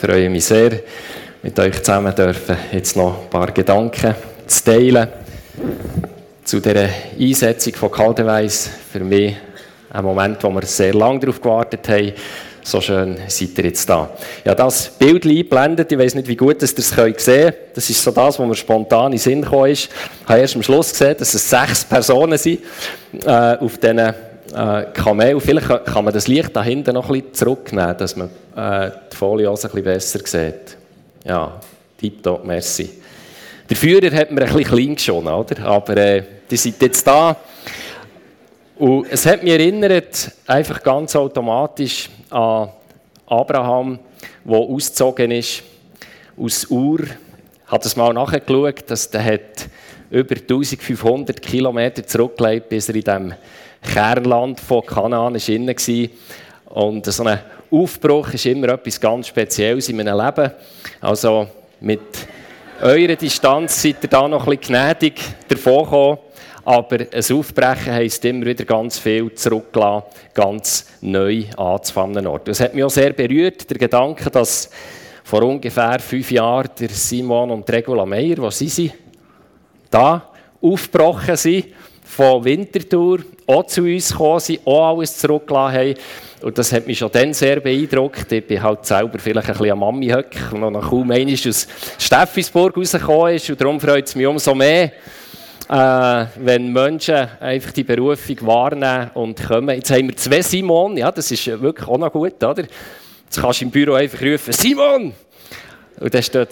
freue mich sehr, mit euch zusammen dürfen jetzt noch ein paar Gedanken zu teilen zu dieser Einsetzung von Caldeweis. Für mich ein Moment, wo wir sehr lange darauf gewartet haben. So schön seid ihr jetzt da. Ja, das Bild eingeblendet, ich weiss nicht, wie gut ihr es sehen könnt. Das ist so das, was mir spontan in den Sinn gekommen ist. Ich habe erst am Schluss gesehen, dass es 6 Personen sind auf diesen Kamel. Vielleicht kann man das Licht da hinten noch ein bisschen zurücknehmen, dass man die Folie auch ein bisschen besser sieht. Ja, tipptopp, merci. Der Führer hat mir ein bisschen klein geschossen, oder? Aber die sind jetzt da. Und es hat mich erinnert, einfach ganz automatisch an Abraham, der ausgezogen ist aus Ur. Ich habe das mal nachgeschaut, dass der hat über 1500 Kilometer zurückgelegt, bis er in diesem Kernland von Kanaan war. Und so ein Aufbruch ist immer etwas ganz Spezielles in meinem Leben. Also mit eurer Distanz seid ihr da noch ein bisschen gnädig davon gekommen. Aber ein Aufbrechen heisst immer wieder ganz viel zurücklassen, ganz neu anzufangen an Ort. Das hat mich auch sehr berührt, der Gedanke, dass vor ungefähr 5 Jahren der Simon und Regula Meyer, wo sind sie? Da aufgebrochen sind, von Winterthur, auch zu uns gekommen sind, auch alles zurückgelassen haben. Und das hat mich schon dann sehr beeindruckt. Ich bin halt selber vielleicht ein bisschen an Mami-Höck, und noch kaum einmal aus Steffisburg rausgekommen ist. Und darum freut es mich umso mehr, wenn Menschen einfach die Berufung wahrnehmen und kommen. Jetzt haben wir 2 Simon, ja, das ist wirklich auch noch gut, oder? Jetzt kannst du im Büro einfach rufen, Simon! Und dann stehen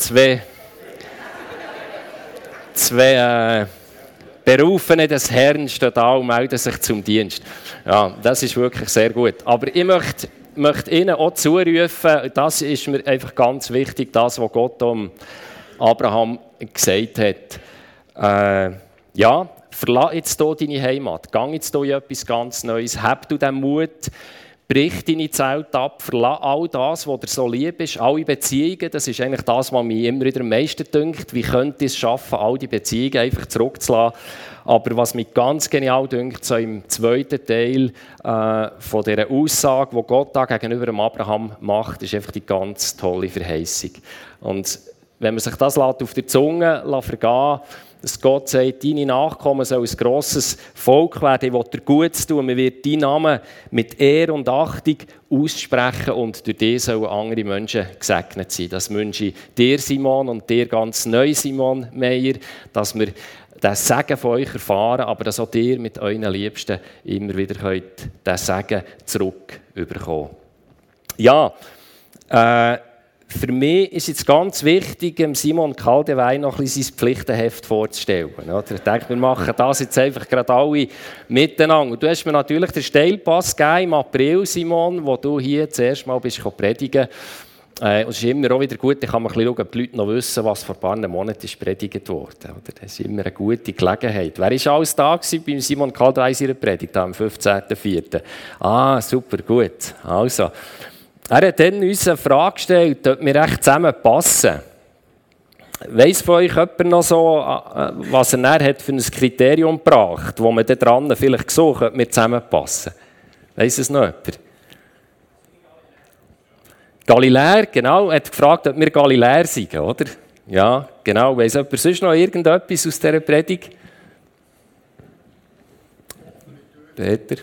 2 Berufene des Herrn stehen da und melden sich zum Dienst. Ja, das ist wirklich sehr gut. Aber ich möchte Ihnen auch zurufen, das ist mir einfach ganz wichtig, das, was Gott Abraham gesagt hat. Ja, verlass jetzt hier deine Heimat, geh jetzt hier in etwas ganz Neues, hab du den Mut, brich deine Zelte ab, verlass all das, was dir so lieb ist, alle Beziehungen, das ist eigentlich das, was mich immer wieder am meisten dünkt. Wie könnte ich es schaffen, all die Beziehungen einfach zurückzulassen? Aber was mich ganz genial dünkt, so im zweiten Teil von dieser Aussage, die Gott da gegenüber dem Abraham macht, ist einfach die ganz tolle Verheißung. Und wenn man sich das auf der Zunge vergehen lässt, dass Gott sagt, deine Nachkommen sollen ein grosses Volk werden, ich will dir Gutes tun, man wird deinen Namen mit Ehre und Achtung aussprechen und durch dich sollen andere Menschen gesegnet sein. Das wünsche ich dir, Simon, und dir ganz neu, Simon Meyer, dass wir das Segen von euch erfahren, aber dass auch ihr mit euren Liebsten immer wieder könnt das Segen zurückbekommen. Ja, für mich ist es ganz wichtig, Simon Caldeweis noch ein bisschen sein Pflichtenheft vorzustellen. Ich denke, wir machen das jetzt einfach gerade alle miteinander. Und du hast mir natürlich den Steilpass gegeben im April, Simon, wo du hier das erste Mal bist predigen. Und es ist immer auch wieder gut, ich kann mal ein bisschen schauen, ob die Leute noch wissen, was vor ein paar Monaten ist predigt wurde. Das ist immer eine gute Gelegenheit. Wer war alles da bei Simon Caldeweis in der Predigt am 15.04.? Ah, super, gut. Also, er hat dann uns eine Frage gestellt, ob wir echt zusammenpassen. Weiss von euch jemand noch so, was er hat für ein Kriterium gebracht, wo man da dran vielleicht gesucht, ob wir zusammenpassen? Weiss es noch jemand? Galiläer, genau, er hat gefragt, ob wir Galiläer sind, oder? Ja, genau. Weiss jemand sonst noch irgendetwas aus dieser Predigt? Peter?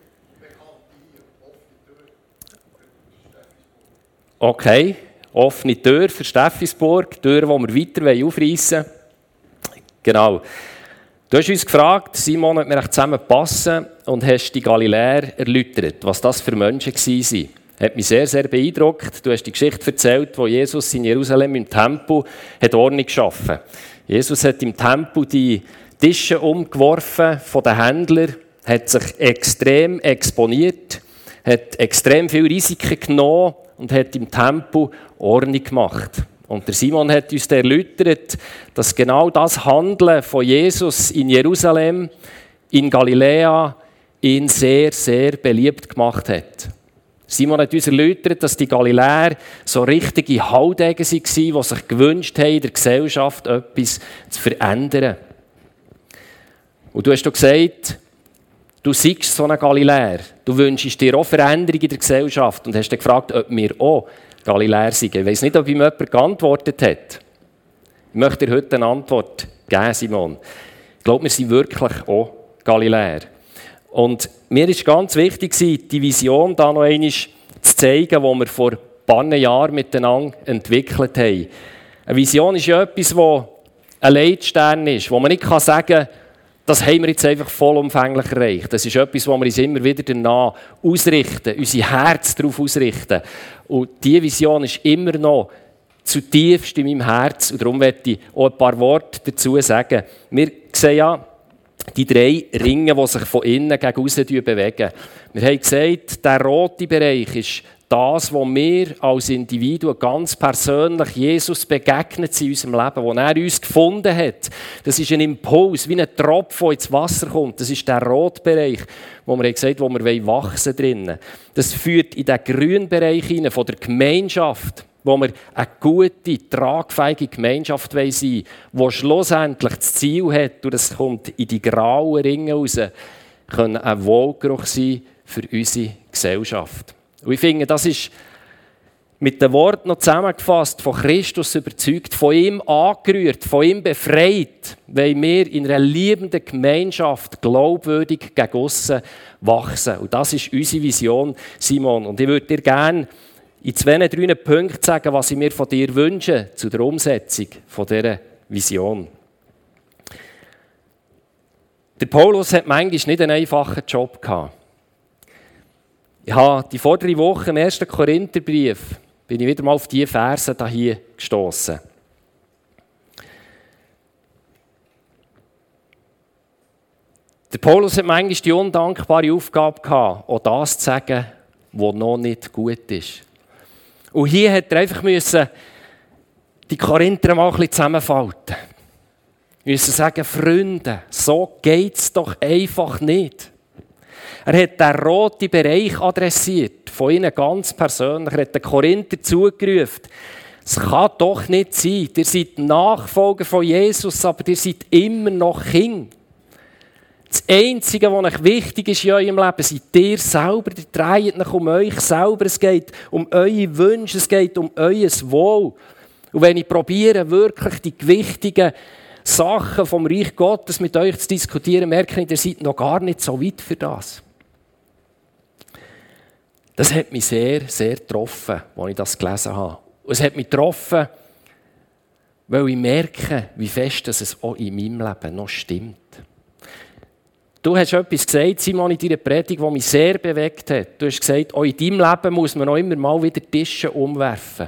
Okay, offene Tür für Steffisburg, Tür, die wir weiter aufreissen wollen. Genau. Du hast uns gefragt, Simon, ob wir zusammen passen und hast die Galiläer erläutert, was das für Menschen waren. Hat mich sehr, sehr beeindruckt. Du hast die Geschichte erzählt, wo Jesus in Jerusalem im Tempel Ordnung geschaffen hat. Jesus hat im Tempel die Tische umgeworfen von den Händlern, hat sich extrem exponiert, hat extrem viel Risiken genommen und hat im Tempel Ordnung gemacht. Und der Simon hat uns erläutert, dass genau das Handeln von Jesus in Jerusalem, in Galiläa, ihn sehr, sehr beliebt gemacht hat. Simon hat uns erläutert, dass die Galiläer so richtige Haudegen waren, die sich gewünscht haben, in der Gesellschaft etwas zu verändern. Und du hast doch gesagt, du seist so ein Galiläer. Du wünschst dir auch Veränderung in der Gesellschaft und hast dich gefragt, ob wir auch Galiläer sind. Ich weiss nicht, ob ihm jemand geantwortet hat. Ich möchte dir heute eine Antwort geben, Simon. Ich glaube, wir sind wirklich auch Galiläer. Und mir war ganz wichtig, die Vision da noch einmal zu zeigen, die wir vor ein paar Jahren miteinander entwickelt haben. Eine Vision ist ja etwas, das ein Leitstern ist, wo man nicht sagen kann, das haben wir jetzt einfach vollumfänglich erreicht. Das ist etwas, wo wir uns immer wieder danach ausrichten, unser Herz darauf ausrichten. Und diese Vision ist immer noch zutiefst in meinem Herz. Und darum möchte ich auch ein paar Worte dazu sagen. Wir sehen ja die 3 Ringe, die sich von innen gegen aussen bewegen. Wir haben gesagt, der rote Bereich ist das, wo wir als Individuen ganz persönlich Jesus begegnet sind in unserem Leben, wo er uns gefunden hat. Das ist ein Impuls, wie ein Tropfen, der ins Wasser kommt. Das ist der rote Bereich, wo wir gesagt haben, wo wir wachsen drinnen. Das führt in den grünen Bereich hinein, von der Gemeinschaft, wo wir eine gute, tragfähige Gemeinschaft sein wollen, die schlussendlich das Ziel hat, und es kommt in die grauen Ringe raus, können ein Wohlgeruch sein für unsere Gesellschaft. Und ich finde, das ist mit dem Wort noch zusammengefasst, von Christus überzeugt, von ihm angerührt, von ihm befreit, weil wir in einer liebenden Gemeinschaft glaubwürdig gegen aussen wachsen. Und das ist unsere Vision, Simon. Und ich würde dir gerne in 2, 3 Punkten sagen, was ich mir von dir wünsche zu der Umsetzung von dieser Vision. Der Paulus hat manchmal nicht einen einfachen Job gehabt. Ich habe die vor 3 Wochen im 1. Korintherbrief bin ich wieder mal auf diese Verse hier gestossen. Der Paulus hat manchmal die undankbare Aufgabe gehabt, auch das zu sagen, was noch nicht gut ist. Und hier hat er einfach die Korinther mal ein bisschen zusammenfalten. Wir müssen sagen, Freunde, so geht es doch einfach nicht. Er hat den roten Bereich adressiert, von ihnen ganz persönlich. Er hat den Korinther zugerufen. Es kann doch nicht sein, ihr seid Nachfolger von Jesus, aber ihr seid immer noch Kinder. Das Einzige, was euch wichtig ist in eurem Leben, seid ihr selber. Ihr dreht euch um euch selber. Es geht um eure Wünsche, es geht um euer Wohl. Und wenn ich probiere, wirklich die gewichtigen Sachen vom Reich Gottes mit euch zu diskutieren, merke ich, ihr seid noch gar nicht so weit für das. Das hat mich sehr, sehr getroffen, als ich das gelesen habe. Und es hat mich getroffen, weil ich merke, wie fest es auch in meinem Leben noch stimmt. Du hast etwas gesagt, Simon, in deiner Predigt, das mich sehr bewegt hat. Du hast gesagt, auch in deinem Leben muss man auch immer mal wieder Tische umwerfen.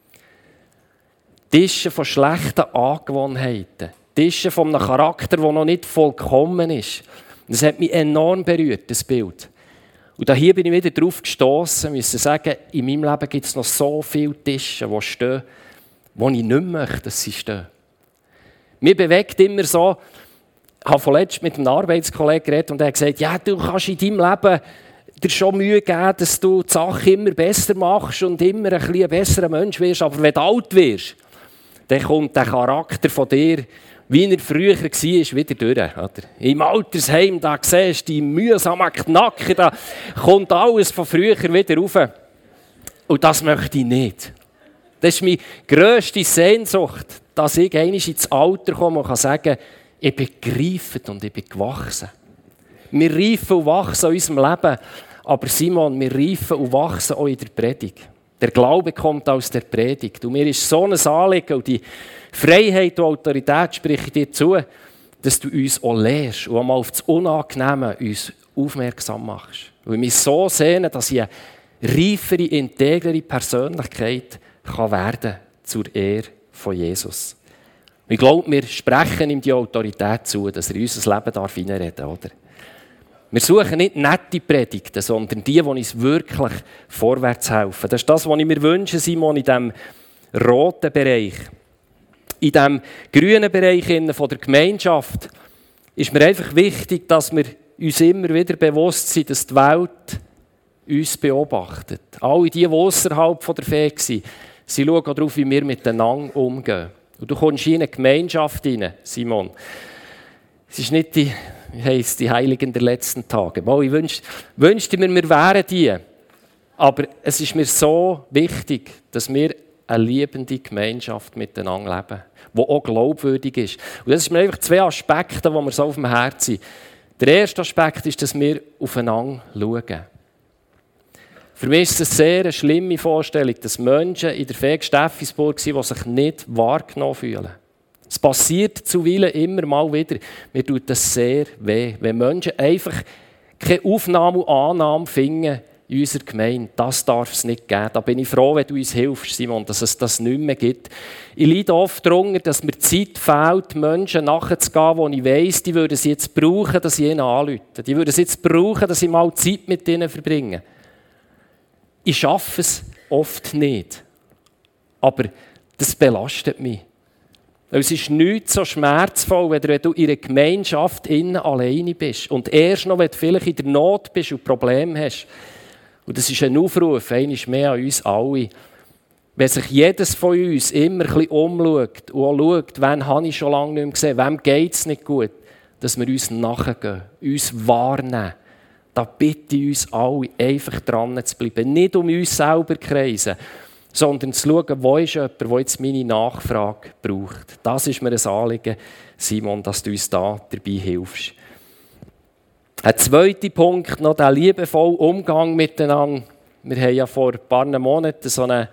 Tische von schlechten Angewohnheiten. Tische von einem Charakter, der noch nicht vollkommen ist. Das hat mich enorm berührt, das Bild. Und hier bin ich wieder darauf gestossen, müssen sagen, in meinem Leben gibt es noch so viele Tische, die stehen, wo ich nicht möchte, dass sie stehen. Mir bewegt immer so, ich habe vorletzt mit einem Arbeitskollegen geredet und er hat gesagt, ja, du kannst in deinem Leben dir schon Mühe geben, dass du die Sache immer besser machst und immer ein bisschen besserer Mensch wirst, aber wenn du alt wirst, dann kommt der Charakter von dir, wie er früher war, wieder durch. Oder? Im Altersheim, da siehst du die mühsamen Knacken, da kommt alles von früher wieder rauf. Und das möchte ich nicht. Das ist meine grösste Sehnsucht, dass ich einmal ins Alter komme und sagen kann, ich bin gereift und ich bin gewachsen. Wir reifen und wachsen in unserem Leben, aber Simon, wir reifen und wachsen auch in der Predigt. Der Glaube kommt aus der Predigt. Und mir ist so ein Anliegen und die Freiheit und Autorität spreche ich dir zu, dass du uns auch lehrst und einmal auf das Unangenehme uns aufmerksam machst. Weil wir mich so sehnen, dass ich eine reifere, integrere Persönlichkeit kann werden zur Ehre von Jesus. Und ich glaube, wir sprechen ihm die Autorität zu, dass er in unser Leben hineinreden darf. Oder? Wir suchen nicht nette Predigten, sondern die uns wirklich vorwärts helfen. Das ist das, was ich mir wünsche, Simon, in diesem roten Bereich. In diesem grünen Bereich von der Gemeinschaft ist mir einfach wichtig, dass wir uns immer wieder bewusst sind, dass die Welt uns beobachtet. Alle die außerhalb der Fee waren, sie schauen darauf, wie wir miteinander umgehen. Und du kommst in eine Gemeinschaft hinein, Simon. Es ist nicht die, wie heisst, die Heiligen der letzten Tage. Ich wünschte mir, wir wären die. Aber es ist mir so wichtig, dass wir eine liebende Gemeinschaft miteinander leben, die auch glaubwürdig ist. Und das sind mir einfach 2 Aspekte, die mir so auf dem Herzen sind. Der erste Aspekt ist, dass wir aufeinander schauen. Für mich ist es eine sehr schlimme Vorstellung, dass Menschen in der Feg Steffisburg sind, die sich nicht wahrgenommen fühlen. Es passiert zuweilen immer mal wieder. Mir tut das sehr weh, wenn Menschen einfach keine Aufnahme und Annahme finden in unserer Gemeinde. Das darf es nicht geben. Da bin ich froh, wenn du uns hilfst, Simon, dass es das nicht mehr gibt. Ich leide oft darunter, dass mir Zeit fehlt, Menschen nachzugehen, wo ich weiss, die würden es jetzt brauchen, dass ich ihnen anrufe. Die würden es jetzt brauchen, dass ich mal Zeit mit ihnen verbringe. Ich schaffe es oft nicht. Aber das belastet mich. Weil es ist nichts so schmerzvoll, wenn du in einer Gemeinschaft innen alleine bist. Und erst noch, wenn du vielleicht in der Not bist und Probleme hast. Und das ist ein Aufruf, einmal mehr an uns alle. Wenn sich jedes von uns immer ein bisschen umschaut und auch schaut, wen habe ich schon lange nicht mehr gesehen, wem geht es nicht gut, dass wir uns nachgehen, uns wahrnehmen. Da bitte ich uns alle, einfach dran zu bleiben. Nicht um uns selber kreisen, sondern zu schauen, wo ist jemand, der jetzt meine Nachfrage braucht. Das ist mir ein Anliegen, Simon, dass du uns da dabei hilfst. Ein zweiter Punkt, noch der liebevolle Umgang miteinander. Wir haben ja vor ein paar Monaten so eine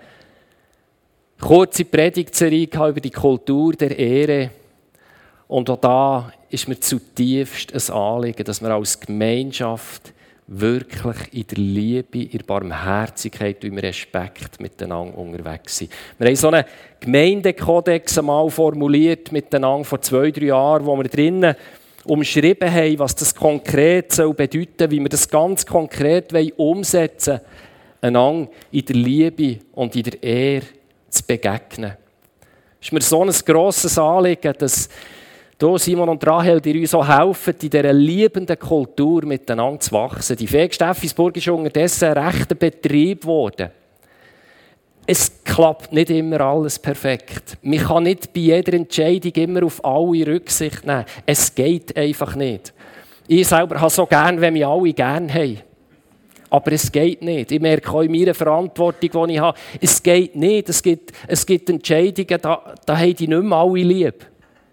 kurze Predigtserie über die Kultur der Ehre. Und auch da ist mir zutiefst ein Anliegen, dass wir als Gemeinschaft wirklich in der Liebe, in der Barmherzigkeit und im Respekt miteinander unterwegs sind. Wir haben so einen Gemeindekodex einmal formuliert miteinander vor 2-3 Jahren, wo wir drinnen umschrieben haben, was das konkret soll bedeuten, wie wir das ganz konkret umsetzen wollen, einander in der Liebe und in der Ehre zu begegnen. Es ist mir so ein grosses Anliegen, dass du, Simon und Rahel, die uns auch helfen, in dieser liebenden Kultur miteinander zu wachsen. Die Feg Steffisburg ist unterdessen ein rechter Betrieb geworden. Es klappt nicht immer alles perfekt. Man kann nicht bei jeder Entscheidung immer auf alle Rücksicht nehmen. Es geht einfach nicht. Ich selber habe so gern, wenn mich alle gern haben. Aber es geht nicht. Ich merke auch in meiner Verantwortung, die ich habe, es geht nicht. Es gibt Entscheidungen, da haben die nicht mehr alle lieb.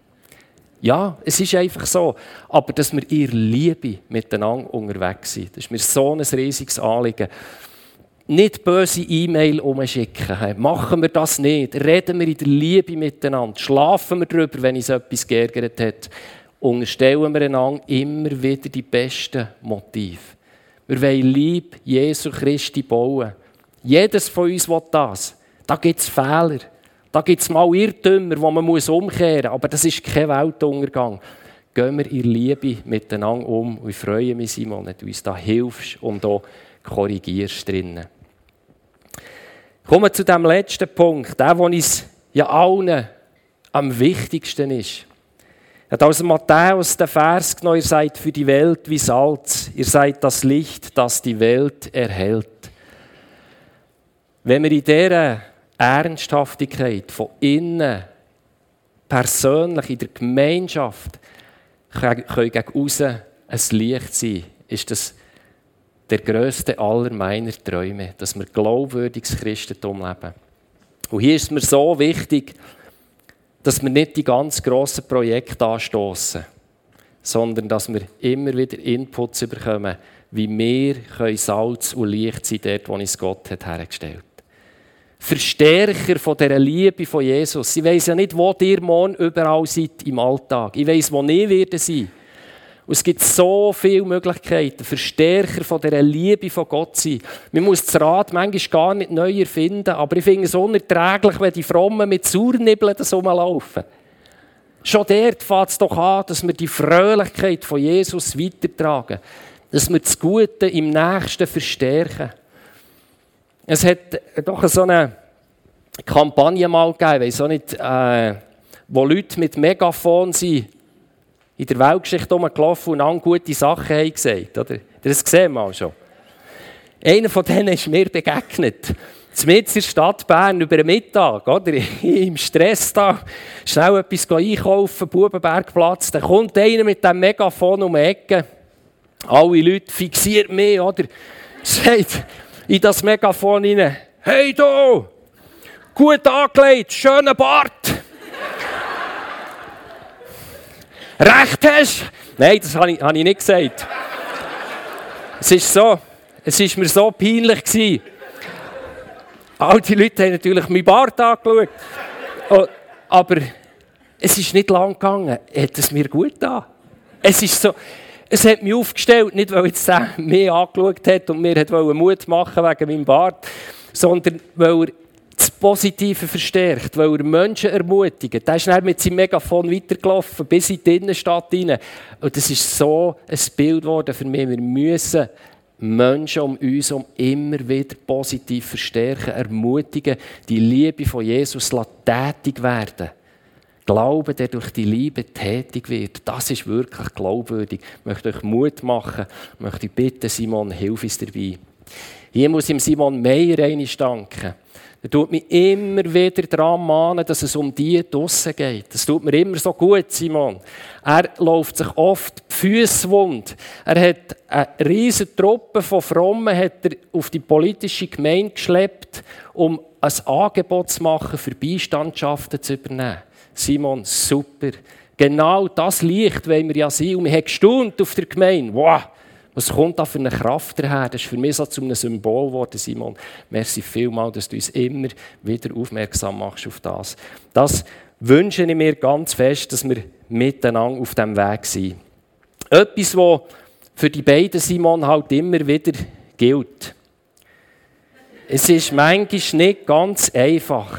Ja, es ist einfach so. Aber dass wir in Liebe miteinander unterwegs sind, das ist mir so ein riesiges Anliegen. Nicht böse E-Mail umschicken. Machen wir das nicht. Reden wir in der Liebe miteinander. Schlafen wir darüber, wenn uns etwas geärgert hat. Unterstellen wir einander immer wieder die besten Motive. Wir wollen Liebe Jesu Christi bauen. Jedes von uns will das. Da gibt es Fehler. Da gibt es mal Irrtümer, die man umkehren muss. Aber das ist kein Weltuntergang. Gehen wir in Liebe miteinander um. Und ich freue mich, Simon, dass du uns da hilfst und auch korrigierst drinnen. Kommen wir zu dem letzten Punkt, der uns ja allen am wichtigsten ist. Er hat aus Matthäus den Vers genommen, ihr seid für die Welt wie Salz, ihr seid das Licht, das die Welt erhellt. Wenn wir in dieser Ernsthaftigkeit von innen, persönlich in der Gemeinschaft, können gegen aussen ein Licht sein, ist das der grösste aller meiner Träume, dass wir glaubwürdiges Christentum leben. Und hier ist es mir so wichtig, dass wir nicht die ganz grossen Projekte anstoßen, sondern dass wir immer wieder Inputs bekommen, wie wir Salz und Licht sein können, dort, wo uns Gott hat hergestellt hat. Verstärker von dieser Liebe von Jesus. Ich weiss ja nicht, wo ihr morgen überall seid im Alltag. Ich weiss, wo ich werde sein. Und es gibt so viele Möglichkeiten, Verstärker von dieser Liebe von Gott zu sein. Man muss das Rad manchmal gar nicht neu erfinden, aber ich finde es unerträglich, wenn die Frommen mit Sauernibbeln rumlaufen. Schon dort fängt es doch an, dass wir die Fröhlichkeit von Jesus weitertragen. Dass wir das Gute im Nächsten verstärken. Es hat doch so eine Kampagne mal gegeben, ich weiss auch nicht, wo Leute mit Megafon sind, in der Weltgeschichte rumgelaufen und an gute Sachen haben gesagt. Oder? Ihr habt es gesehen mal schon. Einer von denen ist mir begegnet. Mitten in der Stadt Bern über den Mittag. Oder? Im Stress da. Schnell etwas einkaufen, Bubenbergplatz. Dann kommt einer mit diesem Megafon um die Ecke. Alle Leute fixiert mich. Oder? Sagt, in das Megafon rein. Hey du, gut angelegt, schöner Bart. Recht hast. Nein, das habe ich nicht gesagt. Es ist mir so peinlich gewesen. All die Leute haben natürlich meinen Bart angeschaut. Aber es ist nicht lang gegangen. Hat es mir gut getan. Es hat mich aufgestellt, nicht weil jetzt der mich angeschaut hat und mir Mut machen wegen meinem Bart, sondern weil er das Positive verstärkt, weil er Menschen ermutigt. Der ist dann mit seinem Megafon weitergelaufen, bis in die Innenstadt hinein. Und das ist so ein Bild geworden für mich. Wir müssen Menschen um uns immer wieder positiv verstärken, ermutigen, die Liebe von Jesus tätig werden. Glauben, der durch die Liebe tätig wird, das ist wirklich glaubwürdig. Ich möchte euch Mut machen, ich möchte bitten, Simon, hilf uns dabei. Hier muss ich Simon Meyer einmal danken. Er tut mich immer wieder daran mahnen, dass es um die draussen geht. Das tut mir immer so gut, Simon. Er läuft sich oft die Füsse wund. Er hat eine riesige Truppe von Frommen auf die politische Gemeinde geschleppt, um ein Angebot zu machen, für Beistandschaften zu übernehmen. Simon, super. Genau das Licht wollen wir ja sein. Und wir haben gestaunt auf der Gemeinde. Wow, was kommt da für eine Kraft daher? Das ist für mich so zu einem Symbol geworden, Simon. Merci vielmals, dass du uns immer wieder aufmerksam machst auf das. Das wünsche ich mir ganz fest, dass wir miteinander auf diesem Weg sind. Etwas, was für die beiden Simon halt immer wieder gilt. Es ist manchmal nicht ganz einfach.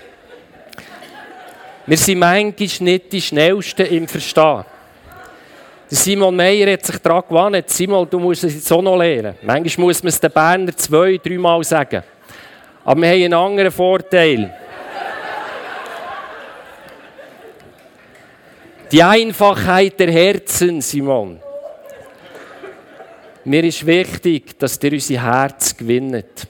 Wir sind manchmal nicht die Schnellsten im Verstehen. Simon Meyer hat sich daran gewandt, Simon, du musst es jetzt auch noch lernen. Manchmal muss man es den Berner 2-3 Mal sagen. Aber wir haben einen anderen Vorteil. Die Einfachheit der Herzen, Simon. Mir ist wichtig, dass ihr unser Herz gewinnt.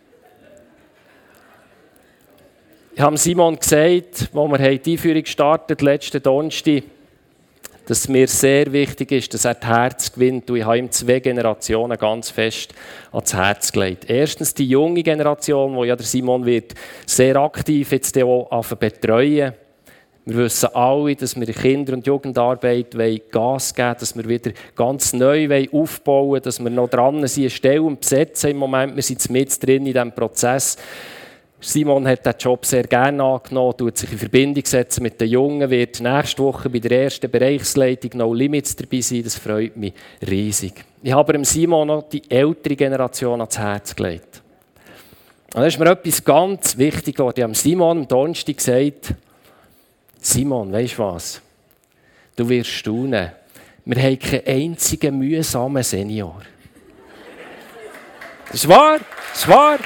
Ich habe Simon gesagt, als wir die Einführung gestartet letzten Donnerstag, dass mir sehr wichtig ist, dass er das Herz gewinnt. Und ich habe ihm 2 Generationen ganz fest ans Herz gelegt. Erstens die junge Generation, wo ja der Simon wird sehr aktiv jetzt auch betreuen. Wir wissen alle, dass wir in Kinder- und Jugendarbeit Gas geben wollen, dass wir wieder ganz neu aufbauen wollen, dass wir noch dran sind, Stellen besetzen im Moment. Wir sind mit drin in diesem Prozess. Simon hat diesen Job sehr gerne angenommen, tut sich in Verbindung setzen mit den Jungen, wird nächste Woche bei der ersten Bereichsleitung No Limits dabei sein. Das freut mich riesig. Ich habe dem Simon noch die ältere Generation ans Herz gelegt. Und da ist mir etwas ganz wichtig geworden. Ich habe Simon am Donnerstag gesagt, Simon, weisst du was? Du wirst staunen. Wir haben keinen einzigen mühsamen Senior. Das ist wahr, das ist wahr.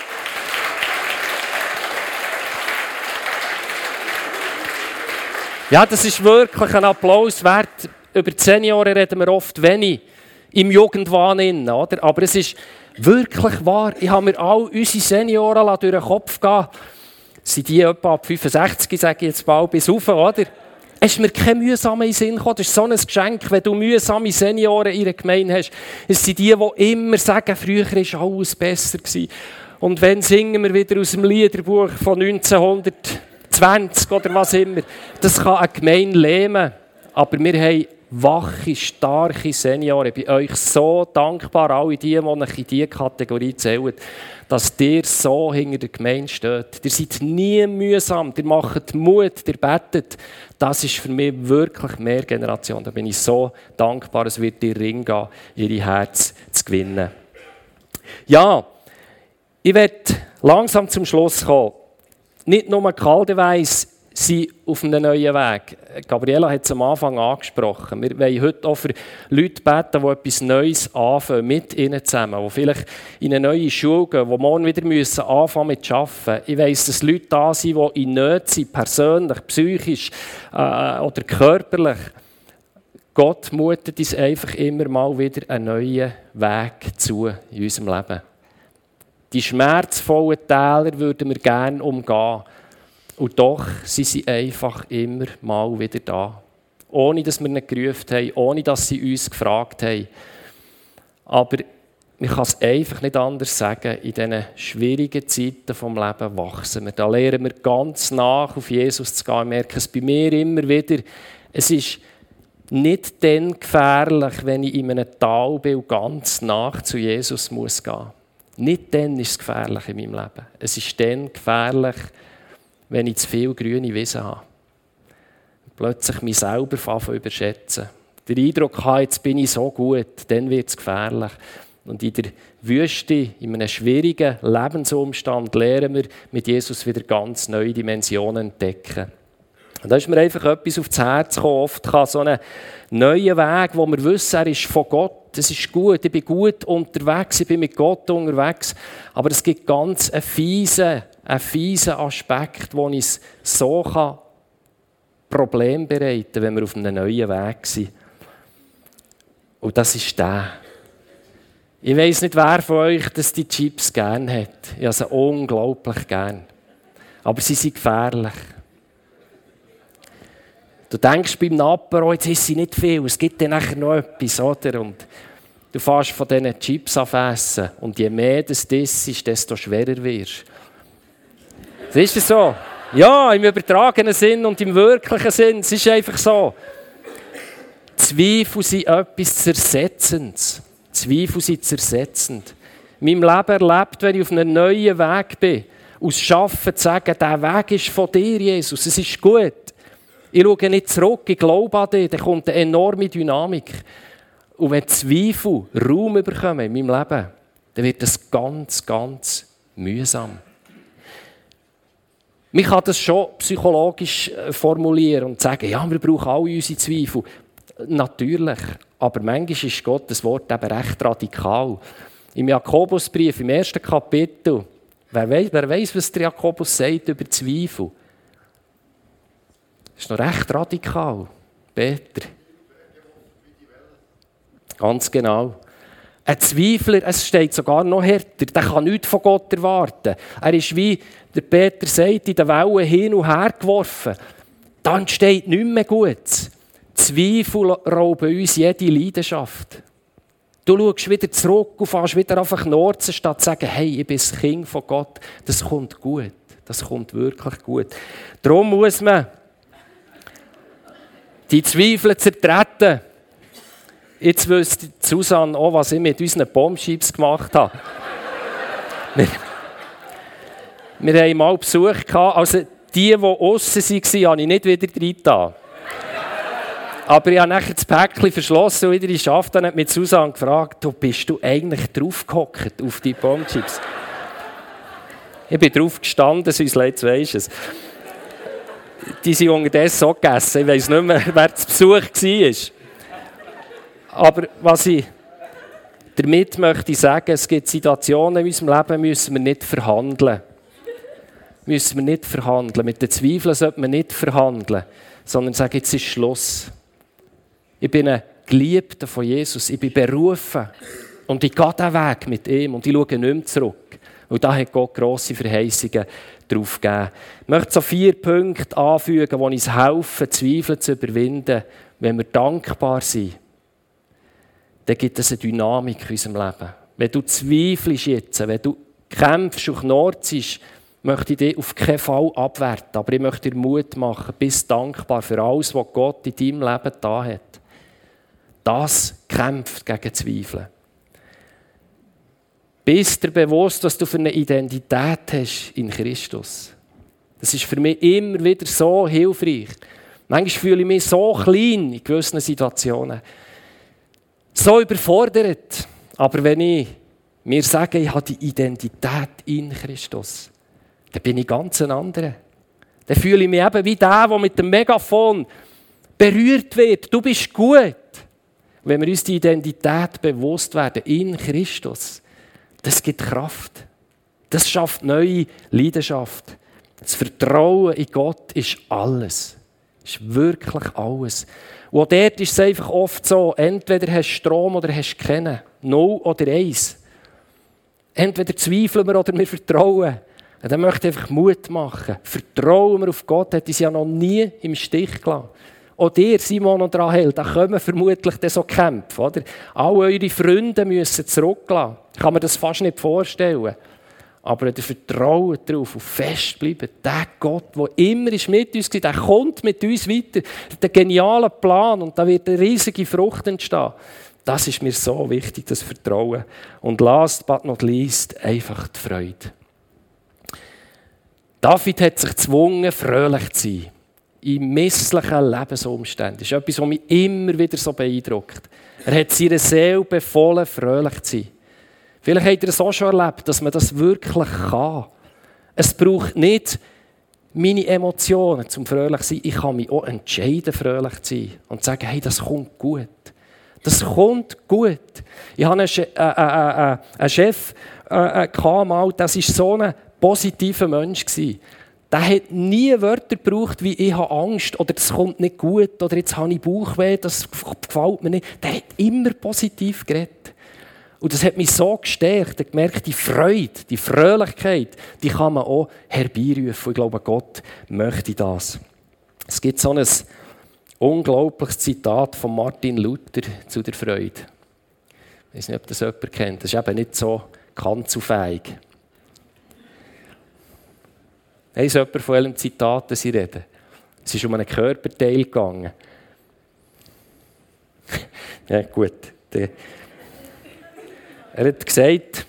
Ja, das ist wirklich ein Applaus wert. Über die Senioren reden wir oft wenig im Jugendwahn, oder? Aber es ist wirklich wahr. Ich habe mir all unsere Senioren durch den Kopf gehen. Sind die etwa ab 65, sage ich jetzt bald, bis rauf, oder? Es ist mir kein mühsamer in den Sinn gekommen. Das ist so ein Geschenk, wenn du mühsame Senioren in der Gemeinde hast. Es sind die immer sagen, früher war alles besser gewesen. Und wenn singen wir wieder aus dem Liederbuch von 1920 oder was immer. Das kann eine Gemeinde lähmen. Aber wir haben wache, starke Senioren. Ich bin euch so dankbar, alle die euch in diese Kategorie zählen, dass ihr so hinter der Gemeinde steht. Ihr seid nie mühsam, ihr macht Mut, ihr betet. Das ist für mich wirklich mehr Generation. Da bin ich so dankbar, es wird ihr Ring gehen, ihre Herz zu gewinnen. Ja, ich werde langsam zum Schluss kommen. Nicht nur Caldeweis sind auf einem neuen Weg. Gabriela hat es am Anfang angesprochen. Wir wollen heute auch für Leute beten, die etwas Neues anfangen, mit ihnen zusammen, die vielleicht in eine neue Schule gehen, die morgen wieder anfangen mit zu arbeiten. Ich weiss, dass Leute da sind, die in Not sind, persönlich, psychisch oder körperlich. Gott mutet uns einfach immer mal wieder einen neuen Weg zu in unserem Leben. Die schmerzvollen Täler würden wir gerne umgehen. Und doch sind sie einfach immer mal wieder da. Ohne, dass wir nicht gerufen haben, ohne, dass sie uns gefragt haben. Aber man kann es einfach nicht anders sagen, in diesen schwierigen Zeiten des Lebens wachsen wir. Da lernen wir ganz nach auf Jesus zu gehen. Ich merke es bei mir immer wieder, es ist nicht dann gefährlich, wenn ich in einem Tal bin und ganz nach zu Jesus muss gehen. Nicht dann ist es gefährlich in meinem Leben. Es ist dann gefährlich, wenn ich zu viel grüne Wiesen habe. Plötzlich mich selber zu überschätzen. Der Eindruck habe, jetzt bin ich so gut, dann wird es gefährlich. Und in der Wüste, in einem schwierigen Lebensumstand, lernen wir mit Jesus wieder ganz neue Dimensionen entdecken. Und da ist mir einfach etwas aufs Herz gekommen. Oft kann so einen neuen Weg, wo wir wissen, er ist von Gott, es ist gut, ich bin gut unterwegs, ich bin mit Gott unterwegs. Aber es gibt ganz einen fiesen Aspekt, wo uns so Probleme bereiten kann, wenn wir auf einem neuen Weg sind. Und das ist der. Ich weiss nicht, wer von euch die Chips gerne hat. Ich habe sie unglaublich gern. Aber sie sind gefährlich. Du denkst beim Apero, jetzt ist sie nicht viel, es gibt dann nachher noch etwas, oder? Und du fährst von diesen Chips essen. Und je mehr das ist, desto schwerer wirst. Ist das so? Ja, im übertragenen Sinn und im wirklichen Sinn. Es ist einfach so. Zweifel sind etwas Zersetzendes. Zweifel sind zersetzend. In meinem Leben erlebt, wenn ich auf einem neuen Weg bin, aus Schaffen zu sagen, dieser Weg ist von dir, Jesus, es ist gut. Ich schaue nicht zurück, ich glaube an dich, dann kommt eine enorme Dynamik. Und wenn Zweifel Raum bekommen in meinem Leben, dann wird das ganz, ganz mühsam. Man kann das schon psychologisch formulieren und sagen, ja, wir brauchen alle unsere Zweifel. Natürlich, aber manchmal ist Gottes Wort eben recht radikal. Im Jakobusbrief, im 1. Kapitel, wer weiss, was der Jakobus sagt über Zweifel? Das ist noch recht radikal. Peter. Ganz genau. Ein Zweifler, es steht sogar noch härter, der kann nichts von Gott erwarten. Er ist, wie der Peter sagt, in den Wellen hin und her geworfen. Da entsteht nichts mehr Gutes. Zweifel rauben uns jede Leidenschaft. Du schaust wieder zurück und fährst wieder einfach knurzen, statt zu sagen, hey, ich bin das Kind von Gott. Das kommt gut. Das kommt wirklich gut. Darum muss man die Zweifel zertreten. Jetzt wüsste Susanne auch, was ich mit unseren Bombschips gemacht habe. Wir hatten mal Besuch gehabt. Also die aussen waren, habe ich nicht wieder reingetan. Aber ich habe nachher das Päckchen verschlossen und wieder in Schaft. Dann hat mich Susanne gefragt, bist du eigentlich draufgehockt auf die Bombschips? Ich bin drauf gestanden, sonst leid, weisst es. Die sind unterdessen auch gegessen. Ich weiss nicht mehr, wer zu Besuch war. Aber was ich damit möchte sagen, es gibt Situationen in unserem Leben, müssen wir nicht verhandeln. Müssen wir nicht verhandeln. Mit den Zweifeln sollte man nicht verhandeln, sondern sagen, jetzt ist Schluss. Ich bin ein Geliebter von Jesus. Ich bin berufen. Und ich gehe diesen Weg mit ihm und ich schaue nicht mehr zurück. Und da hat Gott grosse Verheißungen drauf gegeben. Ich möchte so 4 Punkte anfügen, die uns helfen, Zweifel zu überwinden. Wenn wir dankbar sind, dann gibt es eine Dynamik in unserem Leben. Wenn du zweifelst jetzt, wenn du kämpfst und knurrst, möchte ich dich auf keinen Fall abwerten. Aber ich möchte dir Mut machen, bist dankbar für alles, was Gott in deinem Leben da hat. Das kämpft gegen Zweifel. Bist dir bewusst, was du für eine Identität hast in Christus. Das ist für mich immer wieder so hilfreich. Manchmal fühle ich mich so klein in gewissen Situationen. So überfordert. Aber wenn ich mir sage, ich habe die Identität in Christus, dann bin ich ganz ein anderer. Dann fühle ich mich eben wie der mit dem Megafon berührt wird. Du bist gut. Wenn wir uns die Identität bewusst werden in Christus, das gibt Kraft. Das schafft neue Leidenschaft. Das Vertrauen in Gott ist alles. Ist wirklich alles. Und dort ist es einfach oft so, entweder hast du Strom oder hast du keinen. 0 oder 1. Entweder zweifeln wir oder wir vertrauen. Und dann möchte ich einfach Mut machen. Vertrauen wir auf Gott, hat uns ja noch nie im Stich gelassen. auch ihr, Simon und Rahel, da kommen vermutlich dann so Kämpfe. Oder? All eure Freunde müssen zurücklassen. Ich kann mir das fast nicht vorstellen. Aber wenn ihr vertraut darauf und festbleibt, der Gott, der immer mit uns war, der kommt mit uns weiter. Der geniale Plan und da wird eine riesige Frucht entstehen. Das ist mir so wichtig, das Vertrauen. Und last but not least, einfach die Freude. David hat sich gezwungen, fröhlich zu sein. In misslichen Lebensumständen. Das ist etwas, was mich immer wieder so beeindruckt. Er hat seiner Seele befohlen, fröhlich zu sein. Vielleicht habt ihr es auch schon erlebt, dass man das wirklich kann. Es braucht nicht meine Emotionen zum fröhlich zu sein. Ich kann mich auch entscheiden, fröhlich zu sein. Und sagen, hey, das kommt gut. Das kommt gut. Ich hatte einen Chef, das war so ein positiver Mensch. Der hat nie Wörter gebraucht, wie ich habe Angst oder das kommt nicht gut oder jetzt habe ich Bauchweh, das gefällt mir nicht. Der hat immer positiv geredet. Und das hat mich so gestärkt. Ich habe gemerkt, die Freude, die Fröhlichkeit, die kann man auch herbeirufen. Ich glaube, Gott möchte das. Es gibt so ein unglaubliches Zitat von Martin Luther zu der Freude. Ich weiß nicht, ob das jemand kennt. Das ist eben nicht so kanzelfähig. Weiss jemand von welchem Zitat Sie reden? Es ist um einen Körperteil gegangen. Ja, gut. Er hat gesagt,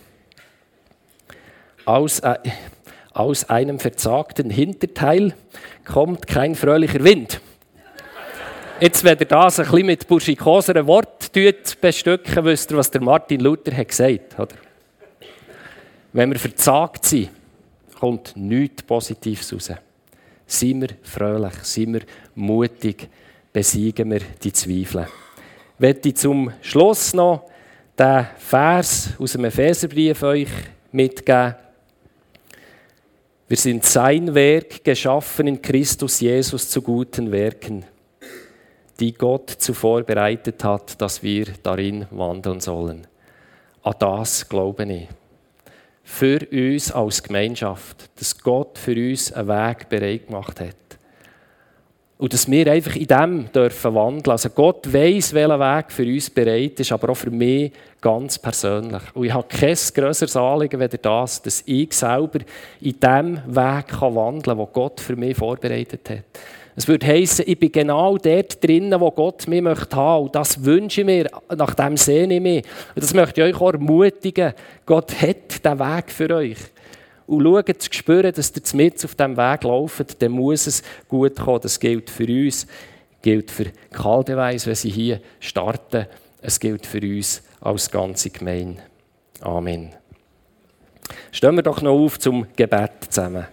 aus einem verzagten Hinterteil kommt kein fröhlicher Wind. Jetzt, wenn ihr das ein bisschen mit burschikoseren Worten bestücken, wisst ihr, was der Martin Luther hat gesagt hat. Wenn wir verzagt sind, kommt nichts Positives raus. Seien wir fröhlich, seien wir mutig, besiegen wir die Zweifel. Ich möchte zum Schluss noch den Vers aus dem Epheserbrief euch mitgeben. Wir sind sein Werk, geschaffen in Christus Jesus zu guten Werken, die Gott zuvor bereitet hat, dass wir darin wandeln sollen. An das glaube ich. Für uns als Gemeinschaft, dass Gott für uns einen Weg bereit gemacht hat. Und dass wir einfach in dem dürfen wandeln. Also Gott weiss, welcher Weg für uns bereit ist, aber auch für mich ganz persönlich. Und ich habe kein grösseres Anliegen als das, dass ich selber in dem Weg wandeln kann, den Gott für mich vorbereitet hat. Es würde heissen, ich bin genau dort drinnen, wo Gott mich haben möchte. Und das wünsche ich mir, nach dem sehne ich mich. Und das möchte ich euch auch ermutigen. Gott hat diesen Weg für euch. Und schaut zu spüren, dass ihr mit auf diesem Weg lauft, dann muss es gut kommen. Das gilt für uns, gilt für Caldeweis, wenn sie hier starten. Es gilt für uns als ganze Gemeinde. Amen. Stehen wir doch noch auf zum Gebet zusammen.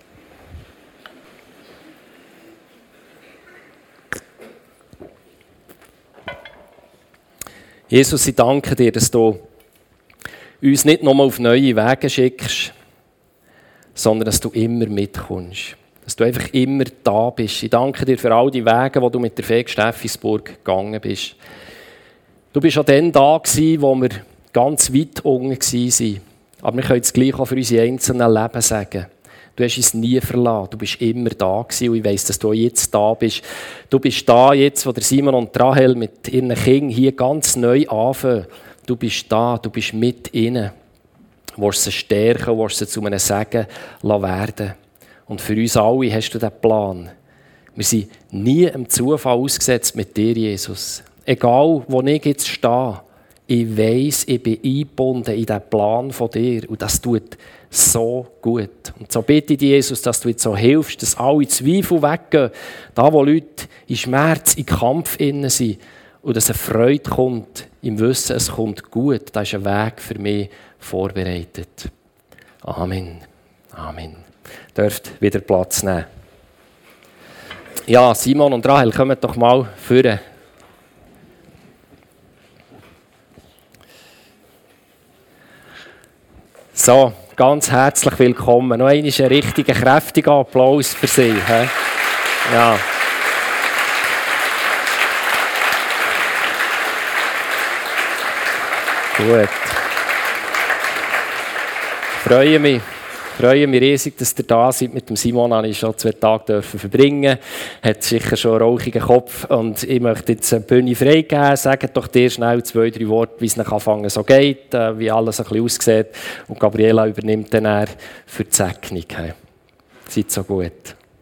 Jesus, ich danke dir, dass du uns nicht nur auf neue Wege schickst, sondern dass du immer mitkommst. Dass du einfach immer da bist. Ich danke dir für all die Wege, die du mit der Feg Steffisburg gegangen bist. Du bist auch dann da gewesen, wo wir ganz weit unten waren. Aber wir können es gleich auch für unsere einzelnen Leben sagen. Du hast uns nie verlassen. Du bist immer da gewesen. Und ich weiss, dass du jetzt da bist. Du bist da jetzt, wo der Simon und Rahel mit ihren Kindern hier ganz neu anfangen. Du bist da, du bist mit ihnen. Du willst sie stärken, du willst sie zu einem Segen werden. Und für uns alle hast du diesen Plan. Wir sind nie im Zufall ausgesetzt mit dir, Jesus. Egal, wo ich jetzt stehe, ich weiss, ich bin eingebunden in diesen Plan von dir. Und das tut so gut. Und so bitte ich dich, Jesus, dass du jetzt so hilfst, dass alle Zweifel weggehen. Da, wo Leute in Schmerz, in Kampf innen sind. Und dass eine Freude kommt, im Wissen, es kommt gut. Da ist ein Weg für mich vorbereitet. Amen. Amen. Ihr dürft wieder Platz nehmen. Ja, Simon und Rahel, kommt doch mal führen. So, ganz herzlich willkommen. Noch einmal einen richtigen, kräftigen Applaus für Sie. Ja. Gut. Ich freue mich. freue mich riesig, dass ihr da seid. Mit dem Simon habe ich schon 2 Tage verbringen. Hat sicher schon einen rauchigen Kopf. Und ich möchte jetzt eine Bühne freigeben. Sagt doch dir schnell 2, 3 Worte, wie es nach Anfang so geht, wie alles ein bisschen aussieht. Und Gabriela übernimmt dann für die Segnung. Seid so gut.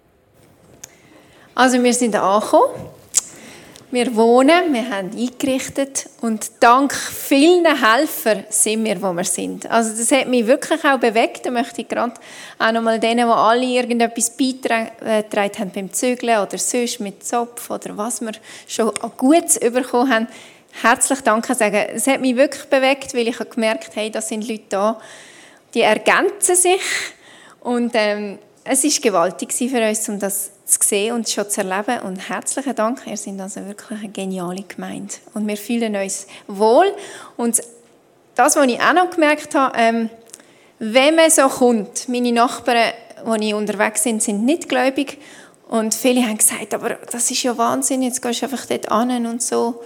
Also wir sind angekommen. Wir wohnen, wir haben eingerichtet und dank vielen Helfern sind wir, wo wir sind. Also das hat mich wirklich auch bewegt. Da möchte ich gerade auch nochmal denen, die alle irgendetwas beigetragen haben beim Zügeln oder sonst mit Zopf oder was wir schon Gutes bekommen haben, herzlich Danke sagen. Es hat mich wirklich bewegt, weil ich habe gemerkt, hey, da sind Leute da, die ergänzen sich und es war gewaltig für uns, um das zu sehen und schon zu erleben. Und herzlichen Dank, ihr seid also wirklich eine geniale Gemeinde. Und wir fühlen uns wohl. Und das, was ich auch noch gemerkt habe, wenn man so kommt, meine Nachbarn, die unterwegs sind, sind nicht gläubig. Und viele haben gesagt, aber das ist ja Wahnsinn, jetzt gehst du einfach dort hin und so.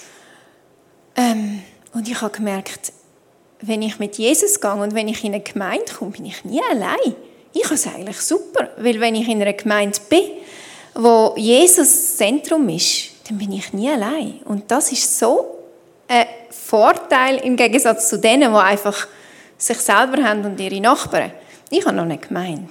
Und ich habe gemerkt, wenn ich mit Jesus gehe und wenn ich in eine Gemeinde komme, bin ich nie allein. Ich habe es eigentlich super, weil wenn ich in einer Gemeinde bin, wo Jesus das Zentrum ist, dann bin ich nie allein. Und das ist so ein Vorteil im Gegensatz zu denen, die einfach sich selber haben und ihre Nachbarn. Ich habe noch eine Gemeinde.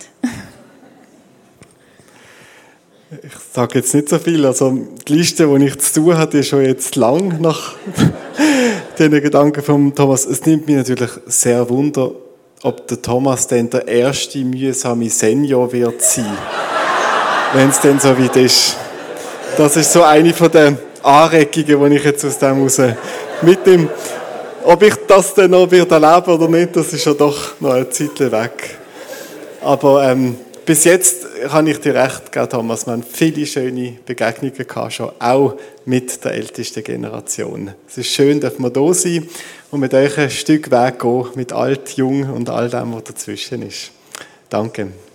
Ich sage jetzt nicht so viel. Also die Liste, die ich zu tun habe, ist schon jetzt lang nach den Gedanken von Thomas. Es nimmt mich natürlich sehr Wunder, ob der Thomas dann der erste mühsame Senior wird sein, wenn es dann so weit ist. Das ist so eine von den Anregungen, die ich jetzt aus dem heraus mitnehme. Ob ich das dann noch erleben oder nicht, das ist ja doch noch eine Zeit weg. Aber bis jetzt kann ich dir recht geben, Thomas, wir haben viele schöne Begegnungen gehabt, schon auch mit der ältesten Generation. Es ist schön, dass wir da sein und mit euch ein Stück Weg gehen, mit alt, jung und all dem, was dazwischen ist. Danke.